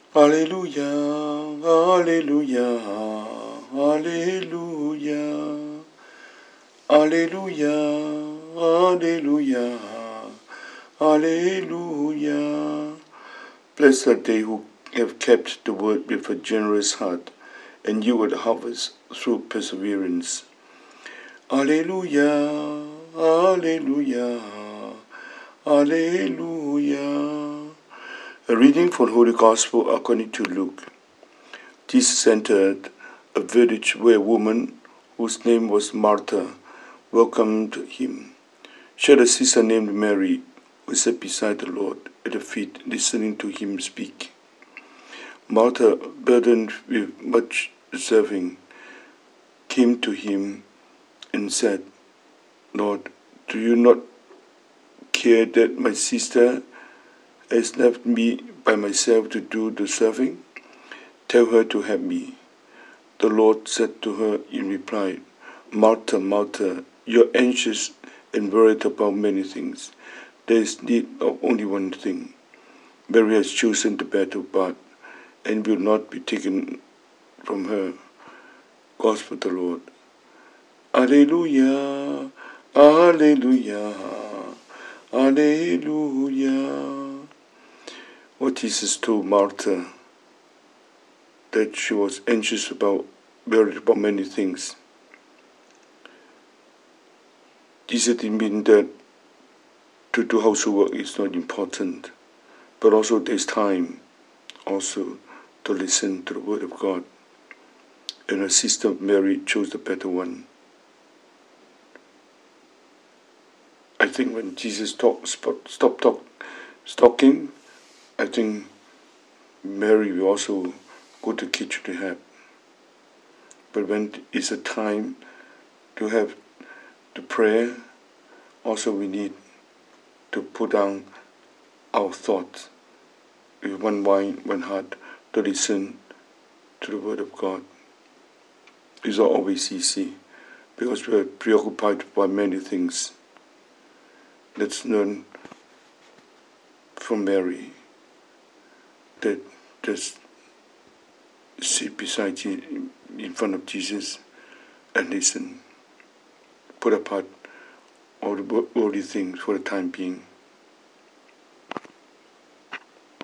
Alleluia, Alleluia, Alleluia, Alleluia, Alleluia, Alleluia. Blessed are they who have kept the word with a generous heart, and you will harvest through perseverance. Alleluia, Alleluia, Alleluia. A reading from the Holy Gospel according to Luke. Jesus entered a village where a woman, whose name was Martha, welcomed him. She had a sister named Mary, who sat beside the Lord at the feet, listening to him speak. Martha, burdened with much serving, came to him and said, "Lord, do you not care that my sister has left me by myself to do the serving? Tell her to help me." The Lord said to her in reply, "Martha, Martha, you are anxious and worried about many things. There is need of only one thing. Mary has chosen the better part, and will not be taken from her." Gospel of the Lord. Alleluia, Alleluia, Alleluia. What Jesus told Martha, that she was anxious worried about many things. Jesus didn't mean that to do household work is not important, but also there's time also to listen to the word of God. And her sister Mary chose the better one. I think when Jesus stopped talking, I think Mary will also go to the kitchen to help. But when it's a time to have the prayer, also we need to put down our thoughts with one mind, one heart, to listen to the word of God. It's not always easy, because we are preoccupied by many things. Let's learn from Mary that just sit beside you in front of Jesus and listen. Put apart all the worldly things for the time being.